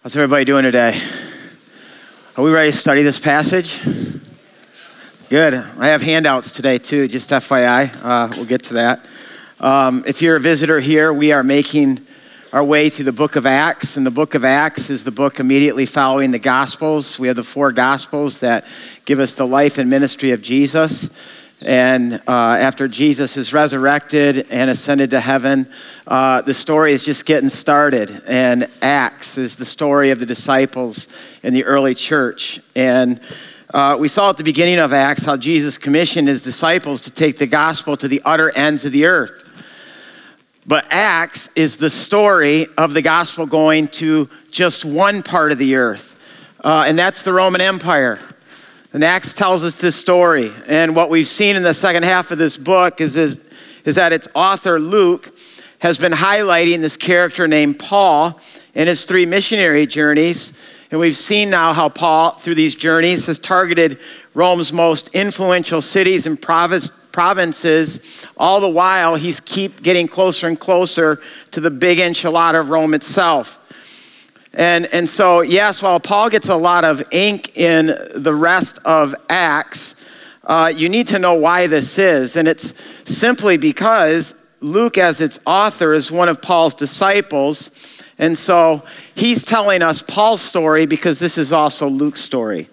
How's everybody doing today? Are we ready to study this passage? Good. I have handouts today too, just FYI. We'll get to that. If you're a visitor here, we are making our way through the book of Acts, and the book of Acts is the book immediately following the Gospels. We have the four Gospels that give us the life and ministry of Jesus. And after Jesus is resurrected and ascended to heaven, the story is just getting started. And Acts is the story of the disciples in the early church. And we saw at the beginning of Acts how Jesus commissioned his disciples to take the gospel to the utter ends of the earth. But Acts is the story of the gospel going to just one part of the earth, and that's the Roman Empire. And Acts tells us this story. And what we've seen in the second half of this book is that its author, Luke, has been highlighting this character named Paul in his 3 missionary journeys. And we've seen now how Paul, through these journeys, has targeted Rome's most influential cities and provinces. All the while, he's keep getting closer and closer to the big enchilada of Rome itself. And so, yes, while Paul gets a lot of ink in the rest of Acts, you need to know why this is. And it's simply because Luke, as its author, is one of Paul's disciples. And so he's telling us Paul's story because this is also Luke's story.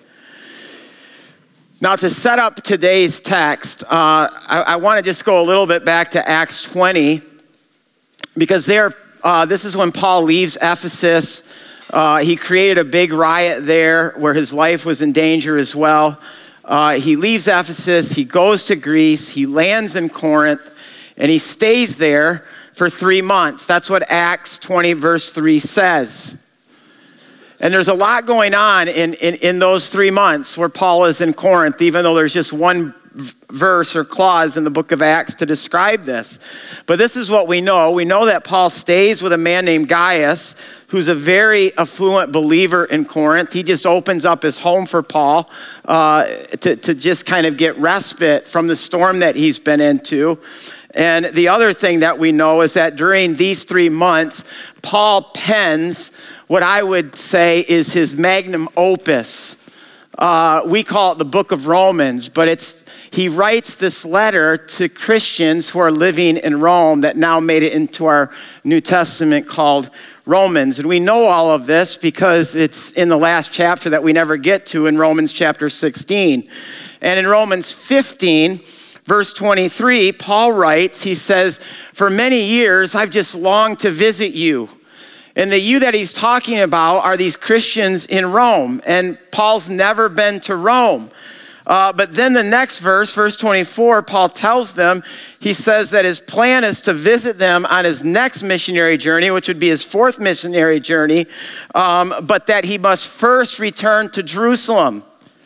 Now, to set up today's text, I want to just go a little bit back to Acts 20, because this is when Paul leaves Ephesus. He created a big riot there where his life was in danger as well. He leaves Ephesus, he goes to Greece, he lands in Corinth, and he stays there for 3 months. That's what Acts 20 verse 3 says. And there's a lot going on in those 3 months where Paul is in Corinth, even though there's just one verse or clause in the book of Acts to describe this. But this is what we know. We know that Paul stays with a man named Gaius, who's a very affluent believer in Corinth. He just opens up his home for Paul to just kind of get respite from the storm that he's been into. And the other thing that we know is that during these 3 months, Paul pens what I would say is his magnum opus. We call it the book of Romans, but he writes this letter to Christians who are living in Rome that now made it into our New Testament called Romans. And we know all of this because it's in the last chapter that we never get to in Romans chapter 16. And in Romans 15, verse 23, Paul writes, he says, "For many years I've just longed to visit you." And the you that he's talking about are these Christians in Rome. And Paul's never been to Rome. But then the next verse, verse 24, Paul tells them, he says that his plan is to visit them on his next missionary journey, which would be his 4th missionary journey, but that he must first return to Jerusalem.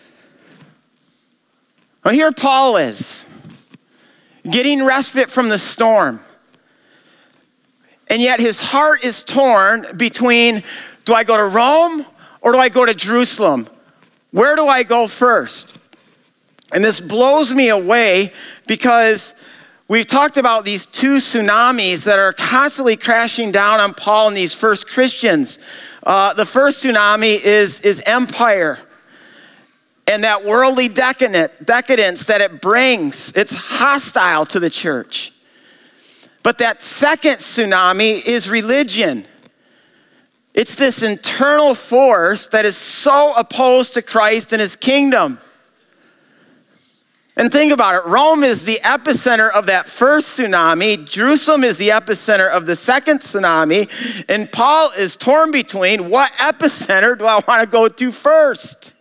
Well, here Paul is, getting respite from the storm. And yet his heart is torn between, do I go to Rome or do I go to Jerusalem? Where do I go first? And this blows me away because we've talked about these 2 tsunamis that are constantly crashing down on Paul and these first Christians. The first tsunami is empire and that worldly decadence that it brings. It's hostile to the church. But that second tsunami is religion. It's this internal force that is so opposed to Christ and his kingdom. And think about it. Rome is the epicenter of that first tsunami. Jerusalem is the epicenter of the second tsunami. And Paul is torn between what epicenter do I want to go to first?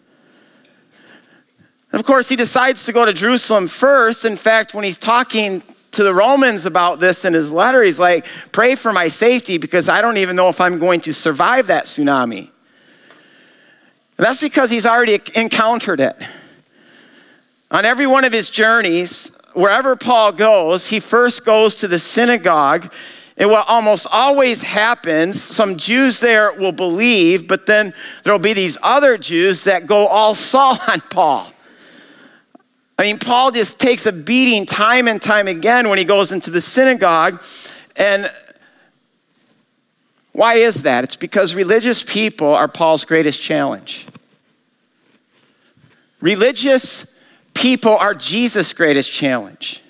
Of course, he decides to go to Jerusalem first. In fact, when he's talking to the Romans about this in his letter, he's like, pray for my safety because I don't even know if I'm going to survive that tsunami. And that's because he's already encountered it. On every one of his journeys, wherever Paul goes, he first goes to the synagogue. And what almost always happens, some Jews there will believe, but then there'll be these other Jews that go all Saul on Paul. I mean, Paul just takes a beating time and time again when he goes into the synagogue. And Why is that? It's because religious people are Paul's greatest challenge. Religious people are Jesus' greatest challenge.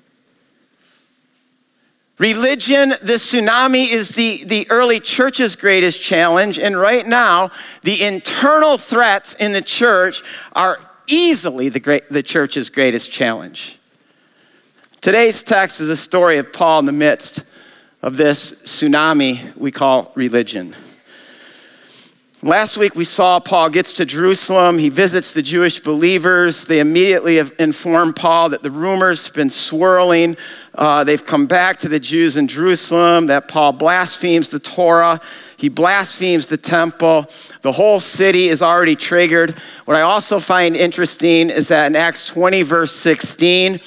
Religion, the tsunami, is the early church's greatest challenge, and right now, the internal threats in the church are easily the church's greatest challenge. Today's text is a story of Paul in the midst of this tsunami we call religion. Last week we saw Paul gets to Jerusalem. He visits the Jewish believers. They immediately have informed Paul that the rumors have been swirling. They've come back to the Jews in Jerusalem that Paul blasphemes the Torah. He blasphemes the temple. The whole city is already triggered. What I also find interesting is that in Acts 20, verse 16,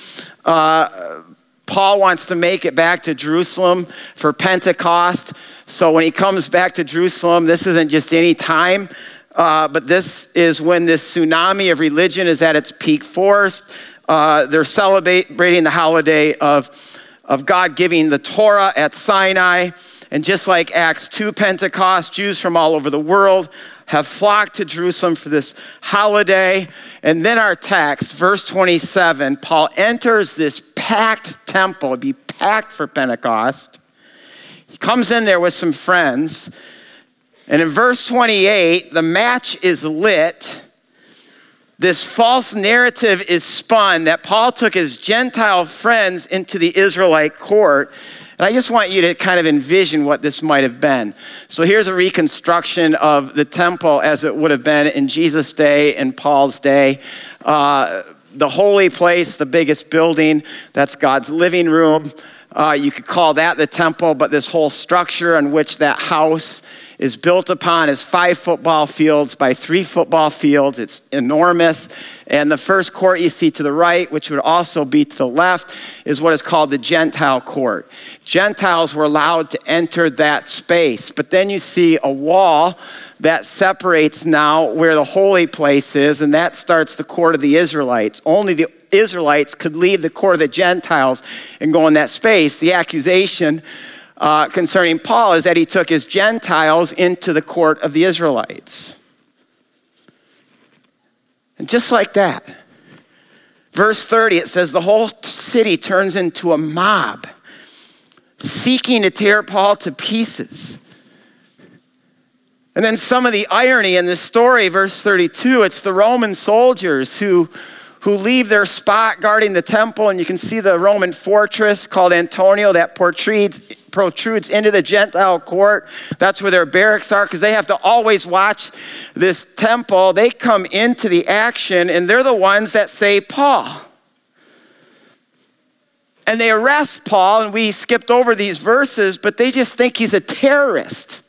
Paul wants to make it back to Jerusalem for Pentecost. So when he comes back to Jerusalem, this isn't just any time, but this is when this tsunami of religion is at its peak force. They're celebrating the holiday of God giving the Torah at Sinai. And just like Acts 2 Pentecost, Jews from all over the world have flocked to Jerusalem for this holiday. And then our text, verse 27, Paul enters this packed temple. It'd be packed for Pentecost. He comes in there with some friends. And in verse 28, the match is lit. This false narrative is spun that Paul took his Gentile friends into the Israelite court. And I just want you to kind of envision what this might have been. So here's a reconstruction of the temple as it would have been in Jesus' day and Paul's day. The holy place, the biggest building, that's God's living room. You could call that the temple, but this whole structure on which that house is built upon is 5 football fields by 3 football fields. It's enormous. And the first court you see to the right, which would also be to the left, is what is called the Gentile court. Gentiles were allowed to enter that space. But then you see a wall that separates now where the holy place is, and that starts the court of the Israelites. Only the Israelites could leave the court of the Gentiles and go in that space. The accusation concerning Paul is that he took his Gentiles into the court of the Israelites. And just like that, verse 30, it says the whole city turns into a mob seeking to tear Paul to pieces. And then some of the irony in this story, verse 32, it's the Roman soldiers who leave their spot guarding the temple, and you can see the Roman fortress called Antonia that protrudes into the Gentile court. That's where their barracks are, because they have to always watch this temple. They come into the action, and they're the ones that save Paul. And they arrest Paul, and we skipped over these verses, but they just think he's a terrorist.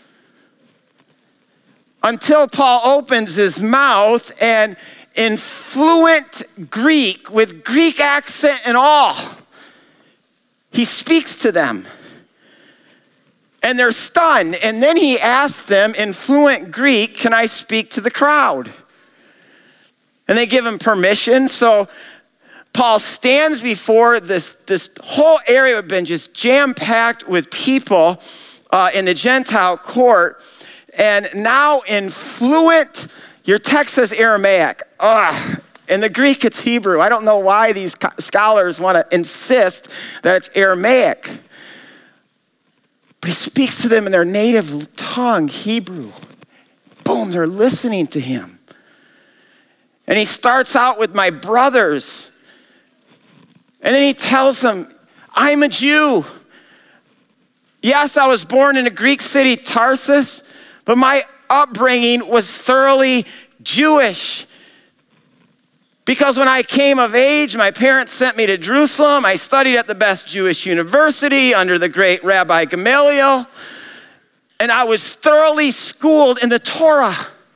Until Paul opens his mouth and in fluent Greek, with Greek accent and all, he speaks to them. And they're stunned. And then he asks them in fluent Greek, can I speak to the crowd? And they give him permission. So Paul stands before this whole area had been just jam-packed with people in the Gentile court. And now in fluent, your text says Aramaic. In the Greek, it's Hebrew. I don't know why these scholars want to insist that it's Aramaic. But he speaks to them in their native tongue, Hebrew. Boom, they're listening to him. And he starts out with my brothers. And then he tells them, I'm a Jew. Yes, I was born in a Greek city, Tarsus, but my upbringing was thoroughly Jewish. Because when I came of age, my parents sent me to Jerusalem. I studied at the best Jewish university under the great Rabbi Gamaliel. And I was thoroughly schooled in the Torah.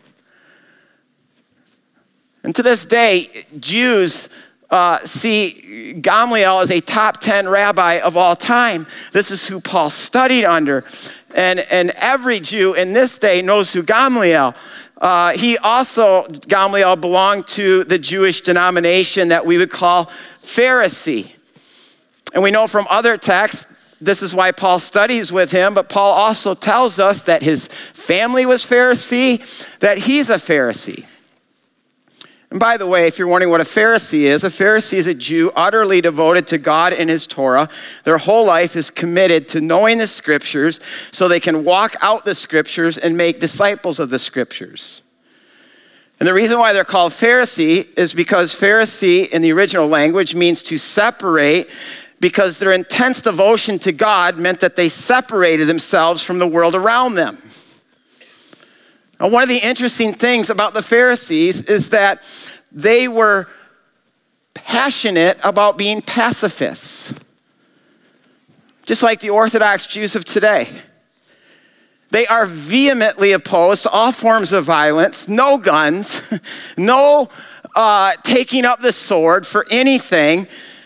And to this day, Jews see Gamaliel as a top 10 rabbi of all time. This is who Paul studied under. And every Jew in this day knows who Gamaliel. Gamaliel belonged to the Jewish denomination that we would call Pharisee. And we know from other texts, this is why Paul studies with him, but Paul also tells us that his family was Pharisee, that he's a Pharisee. And by the way, if you're wondering what a Pharisee is a Jew utterly devoted to God and his Torah. Their whole life is committed to knowing the scriptures so they can walk out the scriptures and make disciples of the scriptures. And the reason why they're called Pharisee is because Pharisee in the original language means to separate, because their intense devotion to God meant that they separated themselves from the world around them. Now, one of the interesting things about the Pharisees is that they were passionate about being pacifists, just like the Orthodox Jews of today. They are vehemently opposed to all forms of violence, no guns, no taking up the sword for anything.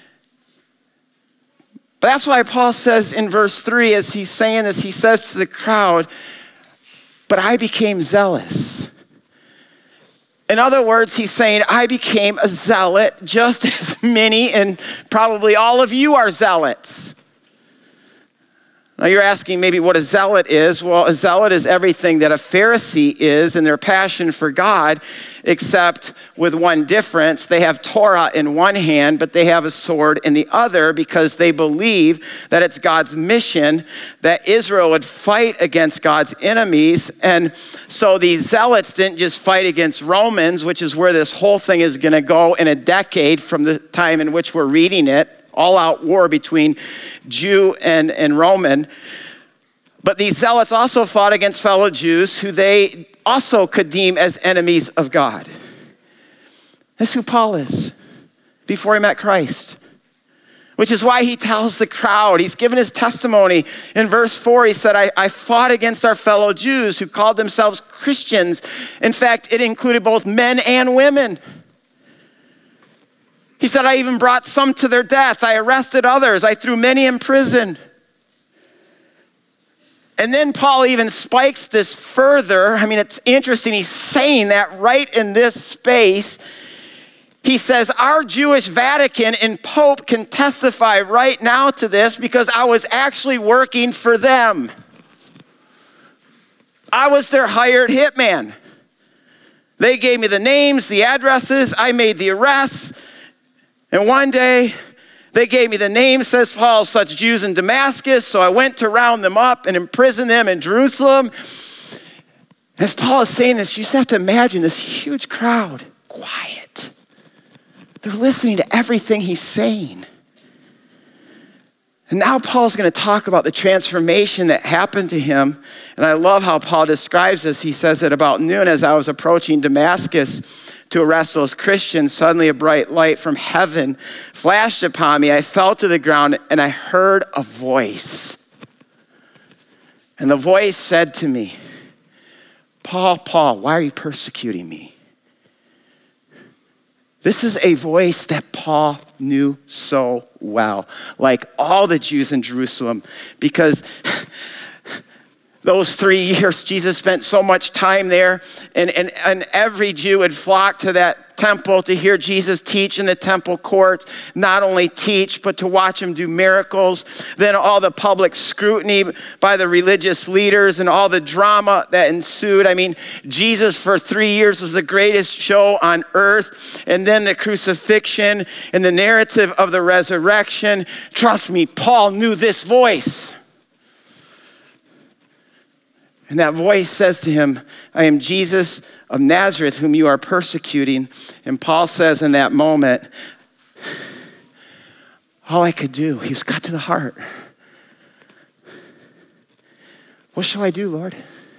But that's why Paul says in verse 3, as he's saying this, he says to the crowd, "But I became zealous." In other words, he's saying, I became a zealot just as many and probably all of you are zealots. Now you're asking maybe what a zealot is. Well, a zealot is everything that a Pharisee is in their passion for God, except with one difference. They have Torah in one hand, but they have a sword in the other because they believe that it's God's mission that Israel would fight against God's enemies. And so these zealots didn't just fight against Romans, which is where this whole thing is going to go in a decade from the time in which we're reading it. All-out war between Jew and Roman. But these zealots also fought against fellow Jews who they also could deem as enemies of God. That's who Paul is before he met Christ, which is why he tells the crowd, he's given his testimony. In verse 4, he said, I fought against our fellow Jews who called themselves Christians. In fact, it included both men and women. He said, I even brought some to their death. I arrested others. I threw many in prison. And then Paul even spikes this further. I mean, it's interesting. He's saying that right in this space. He says, our Jewish Vatican and Pope can testify right now to this because I was actually working for them. I was their hired hitman. They gave me the names, the addresses. I made the arrests. And one day, they gave me the name, says Paul, such Jews in Damascus, so I went to round them up and imprison them in Jerusalem. As Paul is saying this, you just have to imagine this huge crowd, quiet. They're listening to everything he's saying. And now Paul's going to talk about the transformation that happened to him. And I love how Paul describes this. He says at about noon, as I was approaching Damascus to arrest those Christians, suddenly a bright light from heaven flashed upon me. I fell to the ground and I heard a voice. And the voice said to me, Paul, Paul, why are you persecuting me? This is a voice that Paul knew so well, like all the Jews in Jerusalem, because those 3 years, Jesus spent so much time there, and every Jew would flock to that temple to hear Jesus teach in the temple courts, not only teach, but to watch him do miracles. Then all the public scrutiny by the religious leaders and all the drama that ensued. I mean, Jesus for 3 years was the greatest show on earth. And then the crucifixion and the narrative of the resurrection. Trust me, Paul knew this voice. And that voice says to him, I am Jesus of Nazareth, whom you are persecuting. And Paul says in that moment, all I could do, he was cut to the heart. What shall I do, Lord?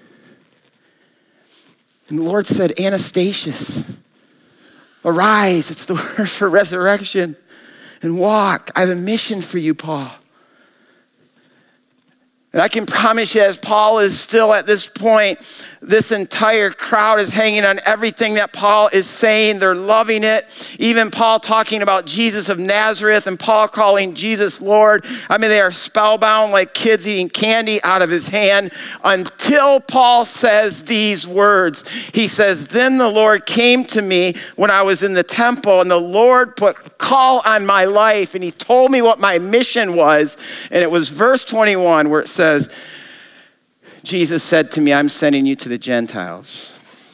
And the Lord said, Anastasius, arise, it's the word for resurrection, and walk. I have a mission for you, Paul. And I can promise you, as Paul is still at this point, this entire crowd is hanging on everything that Paul is saying. They're loving it. Even Paul talking about Jesus of Nazareth and Paul calling Jesus Lord. I mean, they are spellbound like kids eating candy out of his hand until Paul says these words. He says, then the Lord came to me when I was in the temple, and the Lord put a call on my life, and he told me what my mission was. And it was verse 21 where it says, Jesus said to me, I'm sending you to the Gentiles.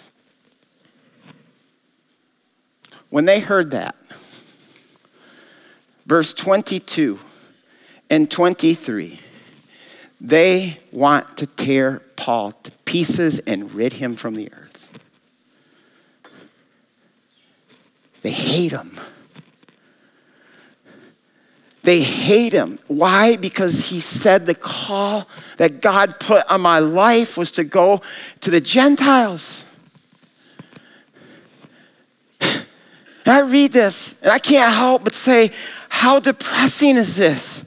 When they heard that, verse 22 and 23, they want to tear Paul to pieces and rid him from the earth. They hate him. They hate him. Why? Because he said the call that God put on my life was to go to the Gentiles. And I read this, and I can't help but say, how depressing is this?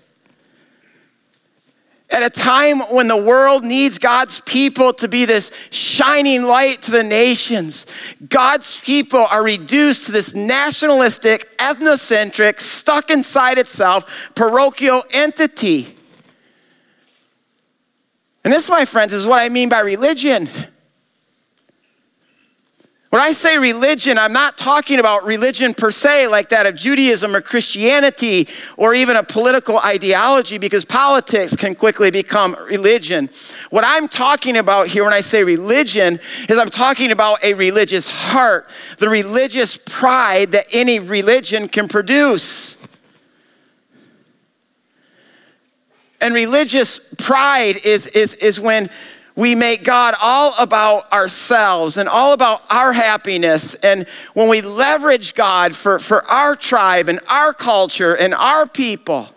At a time when the world needs God's people to be this shining light to the nations, God's people are reduced to this nationalistic, ethnocentric, stuck inside itself, parochial entity. And this, my friends, is what I mean by religion. When I say religion, I'm not talking about religion per se, like that of Judaism or Christianity, or even a political ideology, because politics can quickly become religion. What I'm talking about here when I say religion is I'm talking about a religious heart, the religious pride that any religion can produce. And religious pride is when we make God all about ourselves and all about our happiness. And when we leverage God for our tribe and our culture and our people,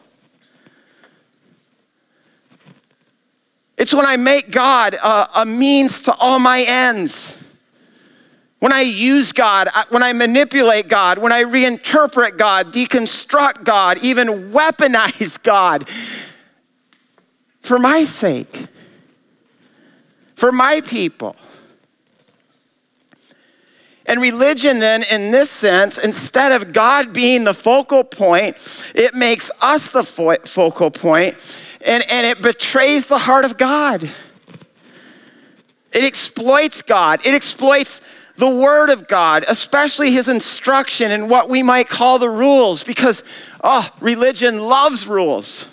it's when I make God a means to all my ends. When I use God, when I manipulate God, when I reinterpret God, deconstruct God, even weaponize God for my sake. For my people. And religion then, in this sense, instead of God being the focal point, it makes us the focal point, and it betrays the heart of God. It exploits God. It exploits the word of God, especially his instruction and what we might call the rules, because, religion loves rules.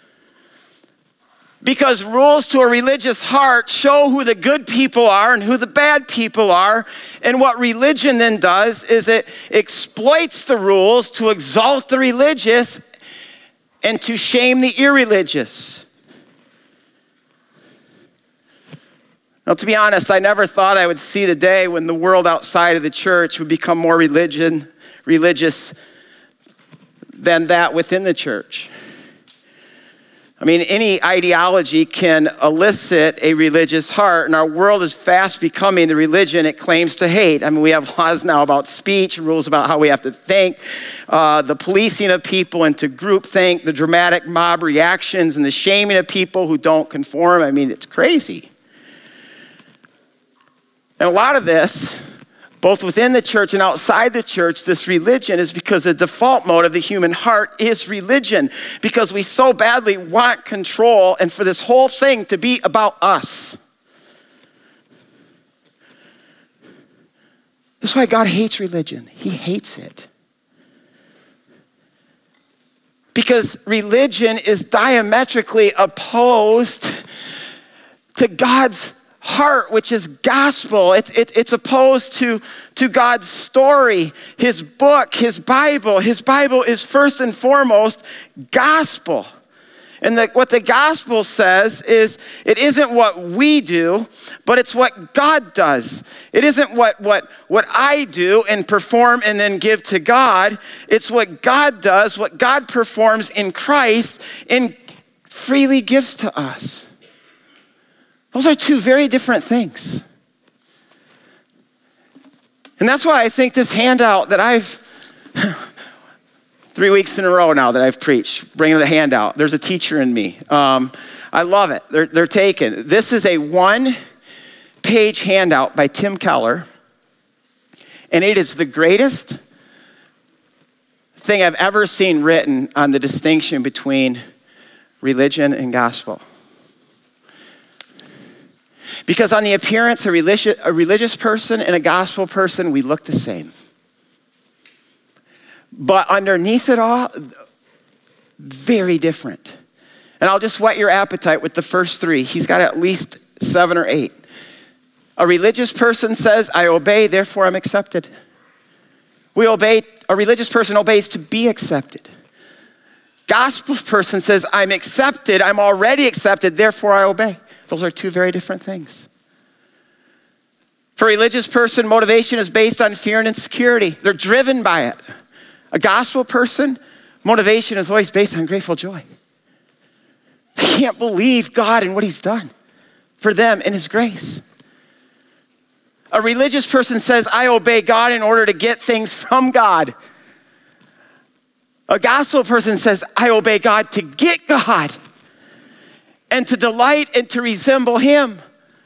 Because rules to a religious heart show who the good people are and who the bad people are. And what religion then does is it exploits the rules to exalt the religious and to shame the irreligious. Now, to be honest, I never thought I would see the day when the world outside of the church would become more religious than that within the church. I mean, any ideology can elicit a religious heart, and our world is fast becoming the religion it claims to hate. I mean, we have laws now about speech, rules about how we have to think, the policing of people into groupthink, the dramatic mob reactions, and the shaming of people who don't conform. I mean, it's crazy. And a lot of this, both within the church and outside the church, this religion is because the default mode of the human heart is religion, because we so badly want control and for this whole thing to be about us. That's why God hates religion. He hates it. Because religion is diametrically opposed to God's heart, which is gospel. It's opposed to God's story, his book, his Bible. His Bible is first and foremost gospel. And what the gospel says is it isn't what we do, but it's what God does. It isn't what I do and perform and then give to God. It's what God does, what God performs in Christ and freely gives to us. Those are two very different things. And that's why I think this handout that 3 weeks in a row now that I've preached, bringing the handout. There's a teacher in me. I love it. They're taken. This is a 1-page handout by Tim Keller, and it is the greatest thing I've ever seen written on the distinction between religion and gospel. Because on the appearance, a religious person and a gospel person, we look the same. But underneath it all, very different. And I'll just whet your appetite with the first 3. He's got at least 7 or 8. A religious person says, I obey, therefore I'm accepted. We obey, a religious person obeys to be accepted. Gospel person says, I'm accepted, I'm already accepted, therefore I obey. Those are 2 very different things. For a religious person, motivation is based on fear and insecurity. They're driven by it. A gospel person, motivation is always based on grateful joy. They can't believe God and what he's done for them in his grace. A religious person says, I obey God in order to get things from God. A gospel person says, I obey God to get God and to delight and to resemble him.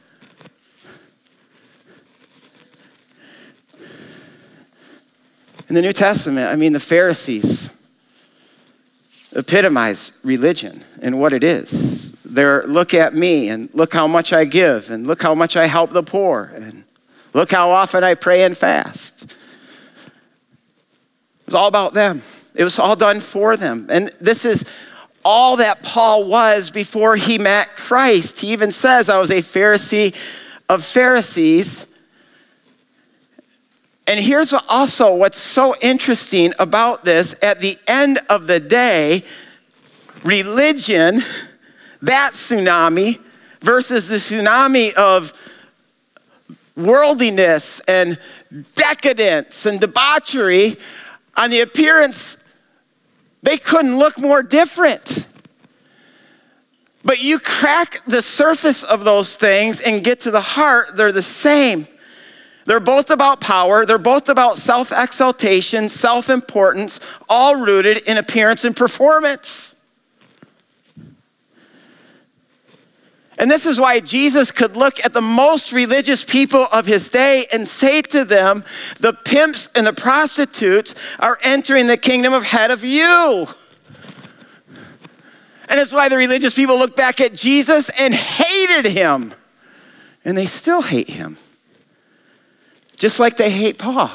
In the New Testament, the Pharisees epitomize religion and what it is. They're, look at me and look how much I give and look how much I help the poor and look how often I pray and fast. It was all about them. It was all done for them. And this is all that Paul was before he met Christ. He even says, I was a Pharisee of Pharisees. And here's what's so interesting about this. At the end of the day, religion, that tsunami, versus the tsunami of worldliness and decadence and debauchery, on the appearance, they couldn't look more different. But you crack the surface of those things and get to the heart, they're the same. They're both about power. They're both about self-exaltation, self-importance, all rooted in appearance and performance. And this is why Jesus could look at the most religious people of his day and say to them, the pimps and the prostitutes are entering the kingdom ahead of you. And it's why the religious people look back at Jesus and hated him. And they still hate him. Just like they hate Paul.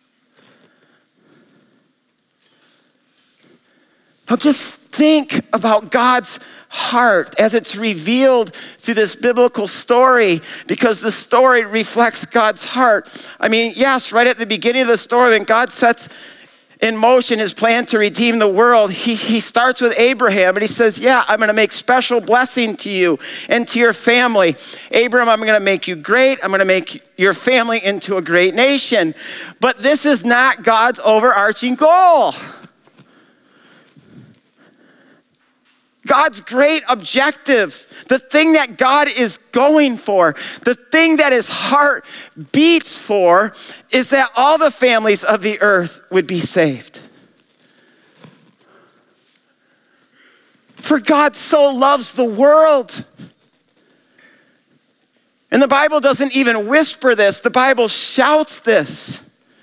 Now just think about God's heart as it's revealed through this biblical story, because the story reflects God's heart. Yes, right at the beginning of the story, when God sets in motion his plan to redeem the world, he starts with Abraham and he says, I'm going to make special blessing to you and to your family. Abram, I'm going to make you great. I'm going to make your family into a great nation. But this is not God's overarching goal. God's great objective, the thing that God is going for, the thing that his heart beats for, is that all the families of the earth would be saved. For God so loves the world. And the Bible doesn't even whisper this, the Bible shouts this.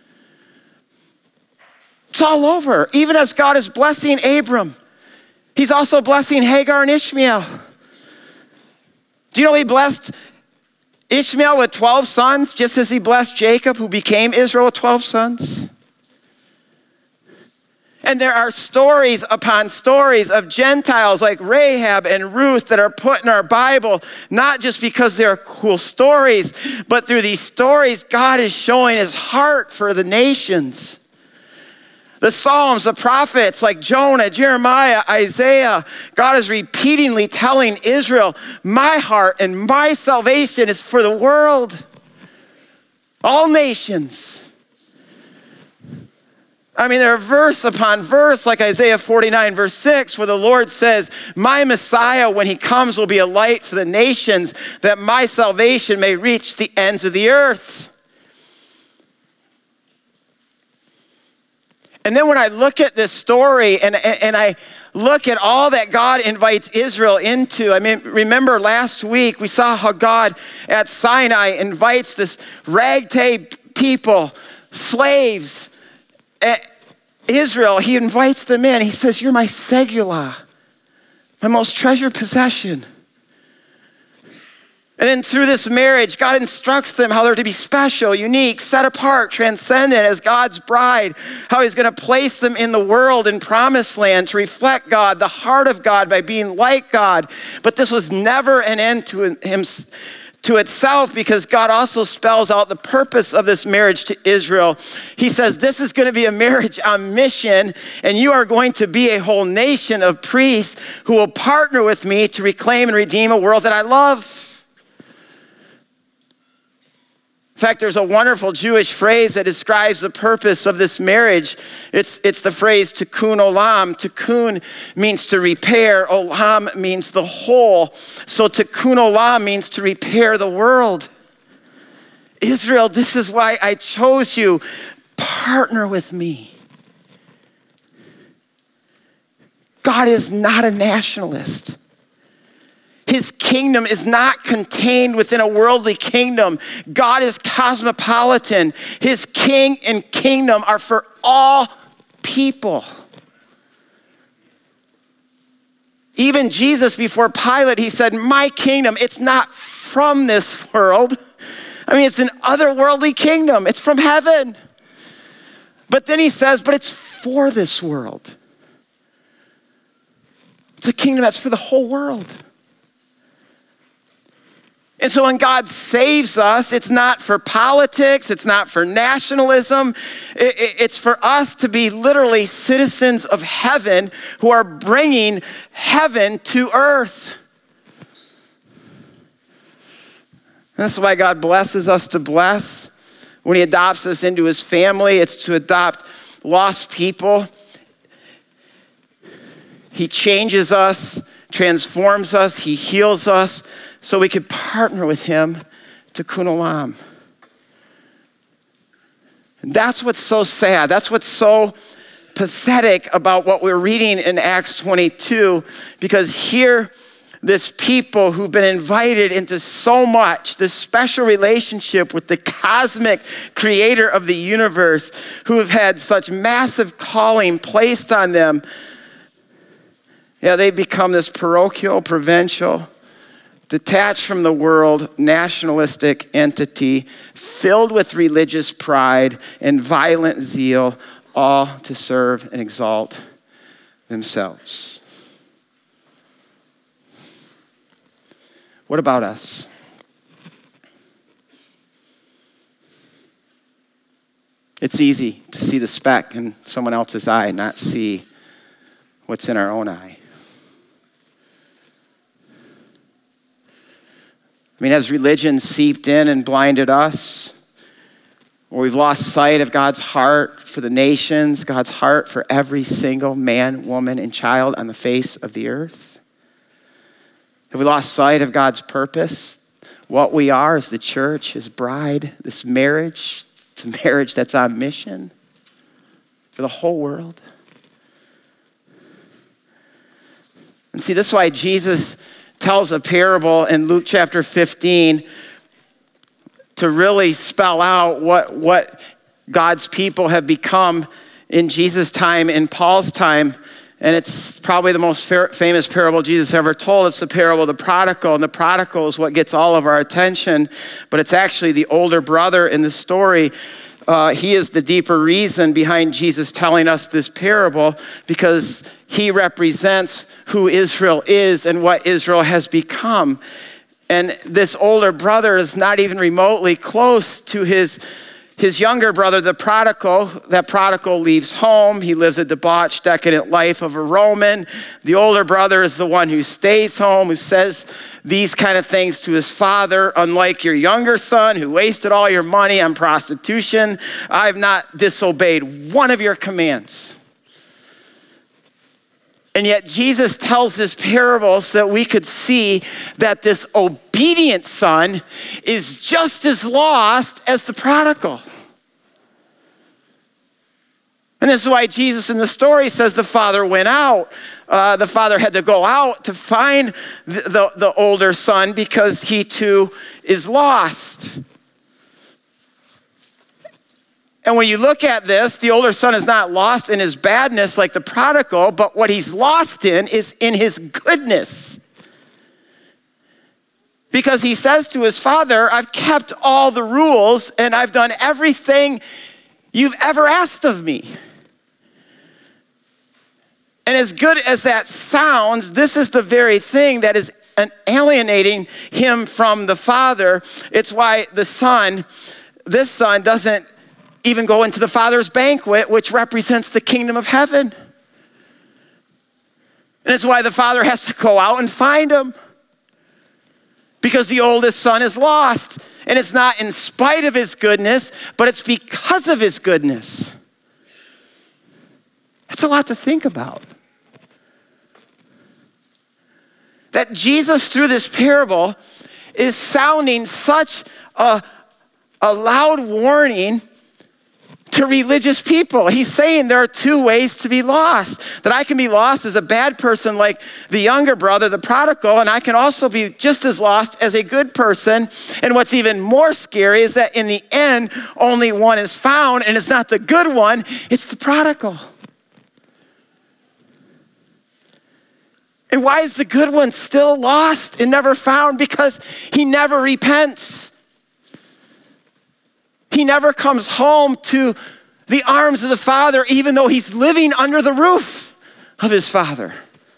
It's all over. Even as God is blessing Abram, he's also blessing Hagar and Ishmael. Do you know he blessed Ishmael with 12 sons, just as he blessed Jacob, who became Israel, with 12 sons? And there are stories upon stories of Gentiles like Rahab and Ruth that are put in our Bible, not just because they're cool stories, but through these stories, God is showing his heart for the nations. The Psalms, the prophets like Jonah, Jeremiah, Isaiah, God is repeatedly telling Israel, my heart and my salvation is for the world, all nations. There are verse upon verse like Isaiah 49 verse 6 where the Lord says, my Messiah when he comes will be a light for the nations, that my salvation may reach the ends of the earth. And then when I look at this story and I look at all that God invites Israel into, I mean, remember last week we saw how God at Sinai invites this ragtag people, slaves, Israel, he invites them in. He says, you're my segula, my most treasured possession. And then through this marriage, God instructs them how they're to be special, unique, set apart, transcendent as God's bride, how he's going to place them in the world in promised land to reflect God, the heart of God by being like God. But this was never an end to itself, because God also spells out the purpose of this marriage to Israel. He says, this is going to be a marriage on mission, and you are going to be a whole nation of priests who will partner with me to reclaim and redeem a world that I love. In fact, there's a wonderful Jewish phrase that describes the purpose of this marriage. It's the phrase tikkun olam. Tikkun means to repair. Olam means the whole. So tikkun olam means to repair the world. Israel, this is why I chose you. Partner with me. God is not a nationalist. His kingdom is not contained within a worldly kingdom. God is cosmopolitan. His king and kingdom are for all people. Even Jesus, before Pilate, he said, my kingdom, it's not from this world. I mean, it's an otherworldly kingdom. It's from heaven. But then he says, but it's for this world. It's a kingdom that's for the whole world. And so when God saves us, it's not for politics, it's not for nationalism, it's for us to be literally citizens of heaven who are bringing heaven to earth. That's why God blesses us to bless. When he adopts us into his family, it's to adopt lost people. He changes us, transforms us, he heals us, so we could partner with him tikkun olam. And that's what's so sad. That's what's so pathetic about what we're reading in Acts 22, because here, this people who've been invited into so much, this special relationship with the cosmic creator of the universe, who have had such massive calling placed on them, they become this parochial, provincial, detached from the world, nationalistic entity, filled with religious pride and violent zeal, all to serve and exalt themselves. What about us? It's easy to see the speck in someone else's eye, not see what's in our own eye. I mean, has religion seeped in and blinded us? Or we've lost sight of God's heart for the nations, God's heart for every single man, woman, and child on the face of the earth? Have we lost sight of God's purpose? What we are as the church, his bride, this marriage, it's a marriage that's on mission for the whole world. And see, this is why Jesus tells a parable in Luke chapter 15 to really spell out what God's people have become in Jesus' time, in Paul's time. And it's probably the most famous parable Jesus ever told. It's the parable of the prodigal. And the prodigal is what gets all of our attention. But it's actually the older brother in the story. He is the deeper reason behind Jesus telling us this parable, because he represents who Israel is and what Israel has become. And this older brother is not even remotely close to his younger brother, the prodigal. That prodigal leaves home. He lives a debauched, decadent life of a Roman. The older brother is the one who stays home, who says these kind of things to his father. Unlike your younger son who wasted all your money on prostitution, I've not disobeyed one of your commands. And yet Jesus tells this parable so that we could see that this obedient son is just as lost as the prodigal. And this is why Jesus in the story says the father went out. The father had to go out to find the older son because he too is lost. And when you look at this, the older son is not lost in his badness like the prodigal, but what he's lost in is in his goodness. Because he says to his father, I've kept all the rules and I've done everything you've ever asked of me. And as good as that sounds, this is the very thing that is alienating him from the father. It's why this son doesn't even go into the father's banquet, which represents the kingdom of heaven. And it's why the father has to go out and find him. Because the oldest son is lost. And it's not in spite of his goodness, but it's because of his goodness. That's a lot to think about. That Jesus, through this parable, is sounding such a loud warning to religious people. He's saying there are two ways to be lost. That I can be lost as a bad person like the younger brother, the prodigal, and I can also be just as lost as a good person. And what's even more scary is that in the end, only one is found, and it's not the good one, it's the prodigal. And why is the good one still lost and never found? Because he never repents. He never comes home to the arms of the Father, even though he's living under the roof of his Father.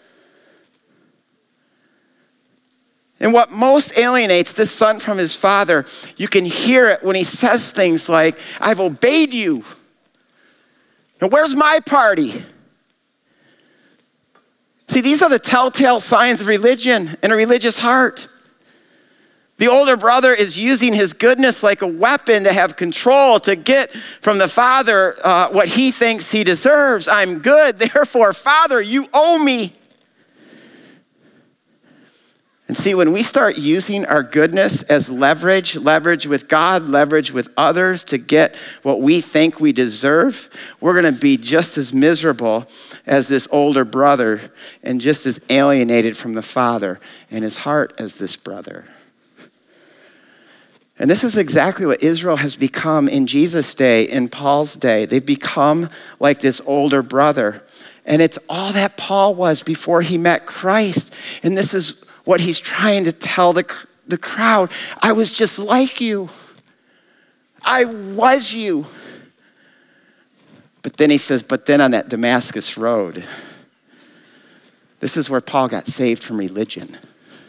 And what most alienates this son from his father, you can hear it when he says things like, I've obeyed you. And where's my party? See, these are the telltale signs of religion and a religious heart. The older brother is using his goodness like a weapon to have control, to get from the father what he thinks he deserves. I'm good, therefore, Father, you owe me. And see, when we start using our goodness as leverage with God, leverage with others to get what we think we deserve, we're going to be just as miserable as this older brother and just as alienated from the father in his heart as this brother. And this is exactly what Israel has become in Jesus' day, in Paul's day. They've become like this older brother. And it's all that Paul was before he met Christ. And this is what he's trying to tell the crowd. I was just like you. I was you. But then he says, but then on that Damascus road, this is where Paul got saved from religion.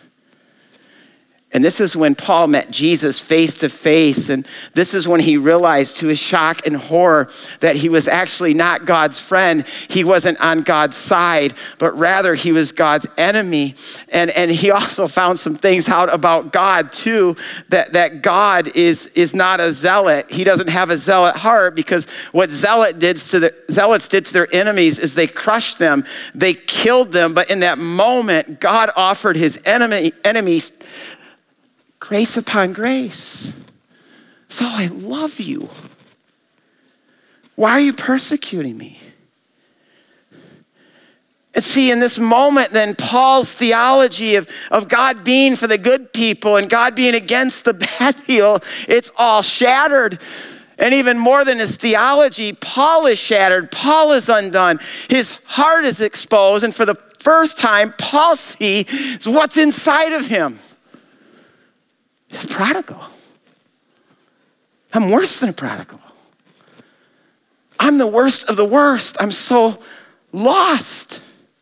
And this is when Paul met Jesus face to face. And this is when he realized to his shock and horror that he was actually not God's friend. He wasn't on God's side, but rather he was God's enemy. And he also found some things out about God too, that God is not a zealot. He doesn't have a zealot heart, because what zealots did to their enemies is they crushed them, they killed them. But in that moment, God offered his enemies grace upon grace. So I love you. Why are you persecuting me? And see, in this moment, then Paul's theology of God being for the good people and God being against the bad people, it's all shattered. And even more than his theology, Paul is shattered. Paul is undone. His heart is exposed. And for the first time, Paul sees what's inside of him. He's a prodigal. I'm worse than a prodigal. I'm the worst of the worst. I'm so lost.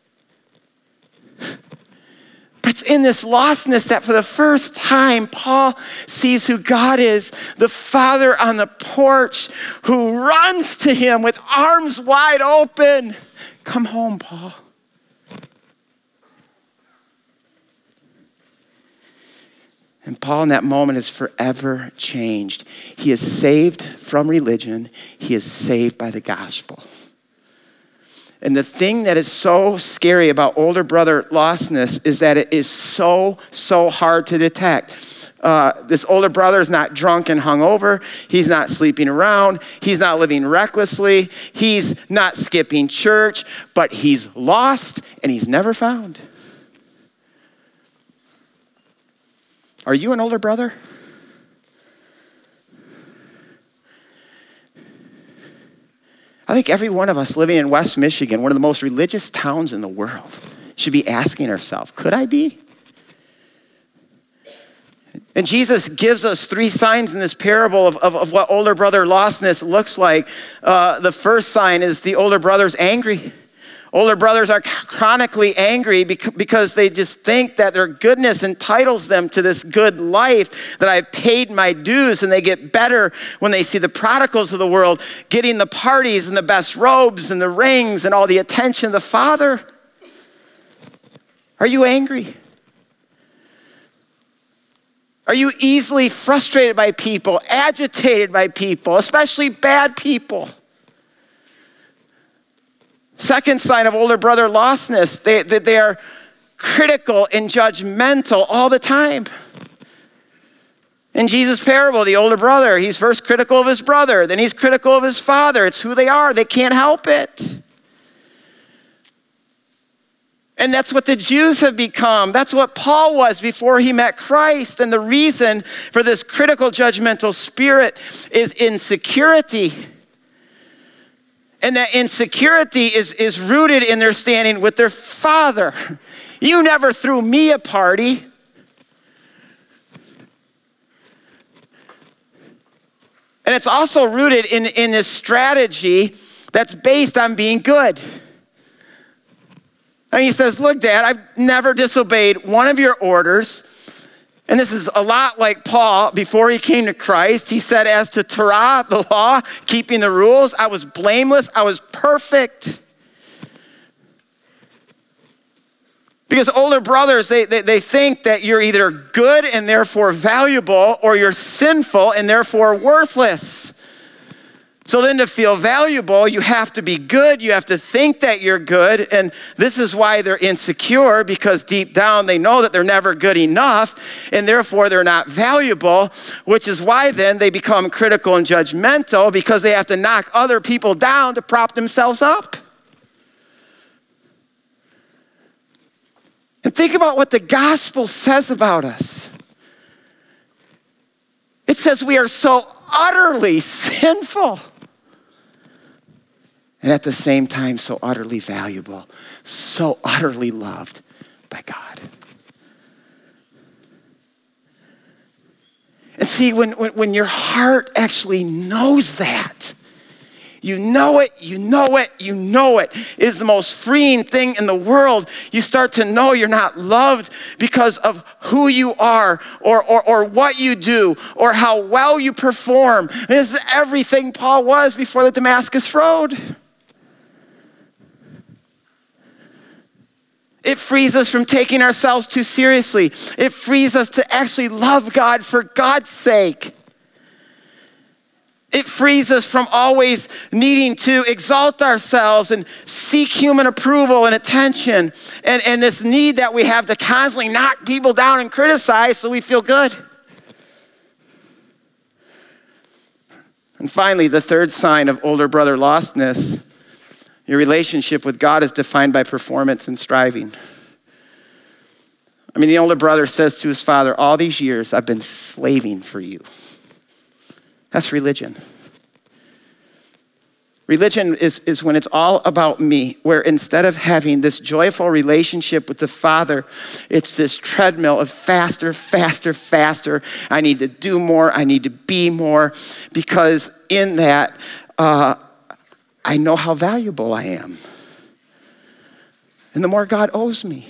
But it's in this lostness that for the first time, Paul sees who God is, the Father on the porch who runs to him with arms wide open. Come home, Paul. And Paul in that moment is forever changed. He is saved from religion. He is saved by the gospel. And the thing that is so scary about older brother lostness is that it is so hard to detect. This older brother is not drunk and hungover. He's not sleeping around. He's not living recklessly. He's not skipping church, but he's lost and he's never found. Are you an older brother? I think every one of us living in West Michigan, one of the most religious towns in the world, should be asking ourselves, could I be? And Jesus gives us 3 signs in this parable of what older brother lostness looks like. The first sign is the older brother's angry. Older brothers are chronically angry because they just think that their goodness entitles them to this good life, that I've paid my dues, and they get better when they see the prodigals of the world getting the parties and the best robes and the rings and all the attention of the father. Are you angry? Are you easily frustrated by people, agitated by people, especially bad people? Second sign of older brother lostness, they are critical and judgmental all the time. In Jesus' parable, the older brother, he's first critical of his brother, then he's critical of his father. It's who they are. They can't help it. And that's what the Jews have become. That's what Paul was before he met Christ. And the reason for this critical, judgmental spirit is insecurity. And that insecurity is rooted in their standing with their father. You never threw me a party. And it's also rooted in this strategy that's based on being good. And he says, look, Dad, I've never disobeyed one of your orders. And this is a lot like Paul before he came to Christ. He said, as to Torah, the law, keeping the rules, I was blameless, I was perfect. Because older brothers, they think that you're either good and therefore valuable, or you're sinful and therefore worthless. So then to feel valuable, you have to be good. You have to think that you're good. And this is why they're insecure, because deep down they know that they're never good enough, and therefore they're not valuable, which is why then they become critical and judgmental, because they have to knock other people down to prop themselves up. And think about what the gospel says about us. It says we are so utterly sinful, and at the same time, so utterly valuable, so utterly loved by God. And see, when your heart actually knows that, you know it is the most freeing thing in the world. You start to know you're not loved because of who you are or what you do or how well you perform. This is everything Paul was before the Damascus Road. It frees us from taking ourselves too seriously. It frees us to actually love God for God's sake. It frees us from always needing to exalt ourselves and seek human approval and attention, and this need that we have to constantly knock people down and criticize so we feel good. And finally, the third sign of older brother lostness, your relationship with God is defined by performance and striving. I mean, the older brother says to his father, all these years I've been slaving for you. That's religion. Religion is when it's all about me, where instead of having this joyful relationship with the Father, it's this treadmill of faster, faster, faster. I need to do more. I need to be more, because in that, I know how valuable I am. And the more God owes me.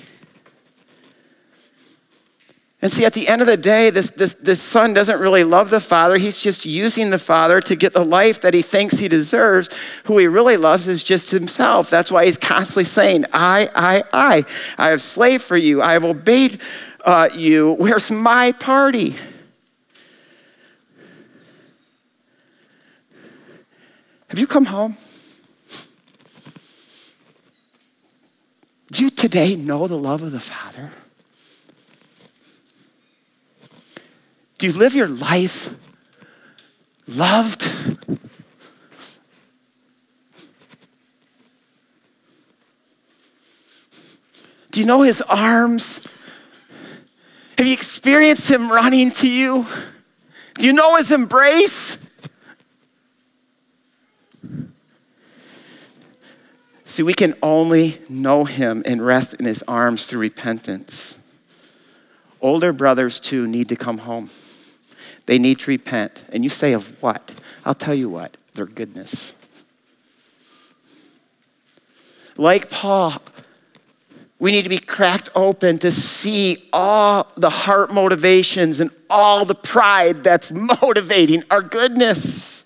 And see, at the end of the day, this son doesn't really love the father. He's just using the father to get the life that he thinks he deserves. Who he really loves is just himself. That's why he's constantly saying, I have slaved for you. I have obeyed you. Where's my party? Have you come home? today know the love of the Father? Do you live your life loved? Do you know his arms? Have you experienced him running to you? Do you know his embrace? See, we can only know him and rest in his arms through repentance. Older brothers, too, need to come home. They need to repent. And you say, of what? I'll tell you what, their goodness. Like Paul, we need to be cracked open to see all the heart motivations and all the pride that's motivating our goodness.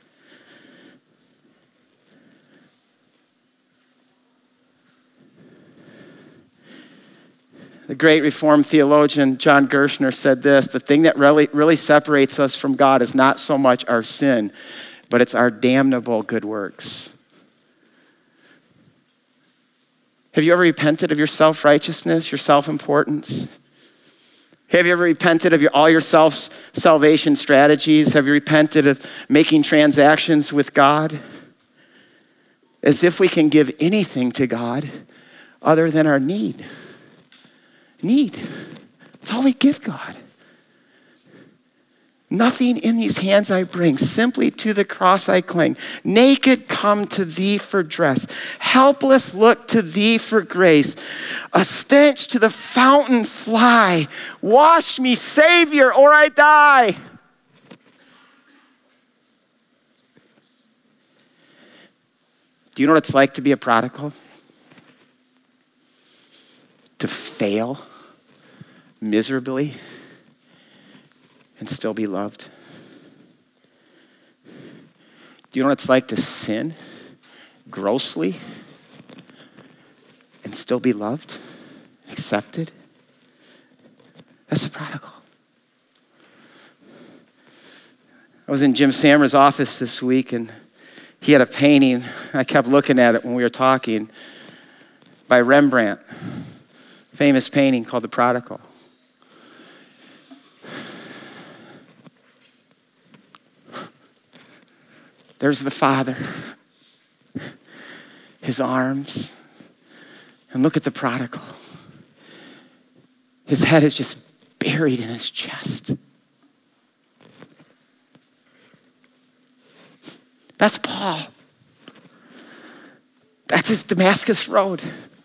The great Reformed theologian John Gershner said this: the thing that really separates us from God is not so much our sin, but it's our damnable good works. Have you ever repented of your self-righteousness, your self-importance? Have you ever repented of all your self-salvation strategies? Have you repented of making transactions with God? As if we can give anything to God other than our need. That's all we give God. Nothing in these hands I bring, simply to the cross I cling. Naked come to thee for dress, helpless look to thee for grace. A stench to the fountain fly, wash me, Savior, or I die. Do you know what it's like to be a prodigal? To fail miserably and still be loved? Do you know what it's like to sin grossly and still be loved, accepted? That's the prodigal. I was in Jim Sammer's office this week, and he had a painting. I kept looking at it when we were talking, by Rembrandt, famous painting called The Prodigal. There's the Father, his arms, and look at the prodigal. His head is just buried in his chest. That's Paul. That's his Damascus Road.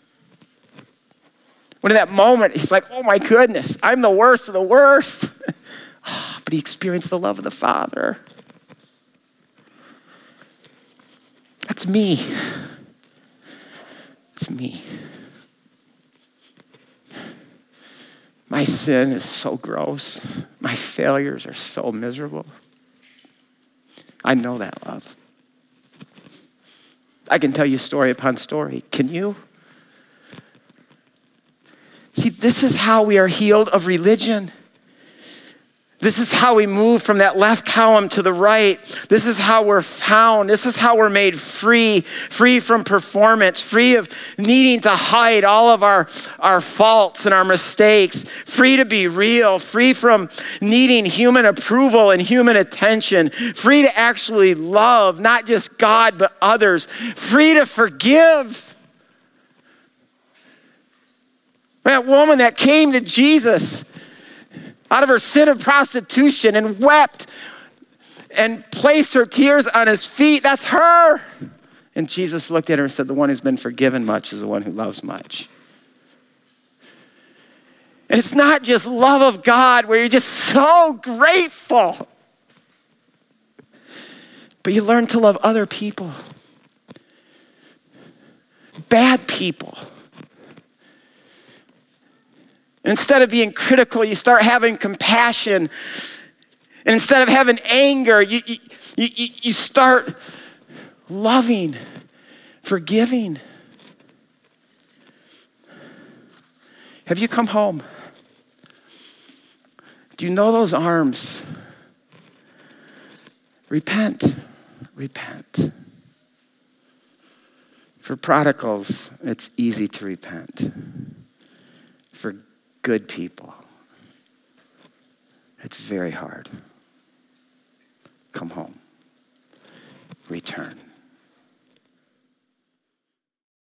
When in that moment, he's like, oh my goodness, I'm the worst of the worst. But he experienced the love of the Father. That's me. It's me. My sin is so gross. My failures are so miserable. I know that love. I can tell you story upon story. Can you? See, this is how we are healed of religion. This is how we move from that left column to the right. This is how we're found. This is how we're made free from performance, free of needing to hide all of our faults and our mistakes, free to be real, free from needing human approval and human attention, free to actually love, not just God, but others, free to forgive. That woman that came to Jesus out of her sin of prostitution and wept and placed her tears on his feet, that's her. And Jesus looked at her and said, the one who's been forgiven much is the one who loves much. And it's not just love of God where you're just so grateful, but you learn to love other people, bad people. Instead of being critical, you start having compassion. And instead of having anger, you start loving, forgiving. Have you come home? Do you know those arms? Repent. For prodigals, it's easy to repent. for good people. It's very hard. Come home. Return.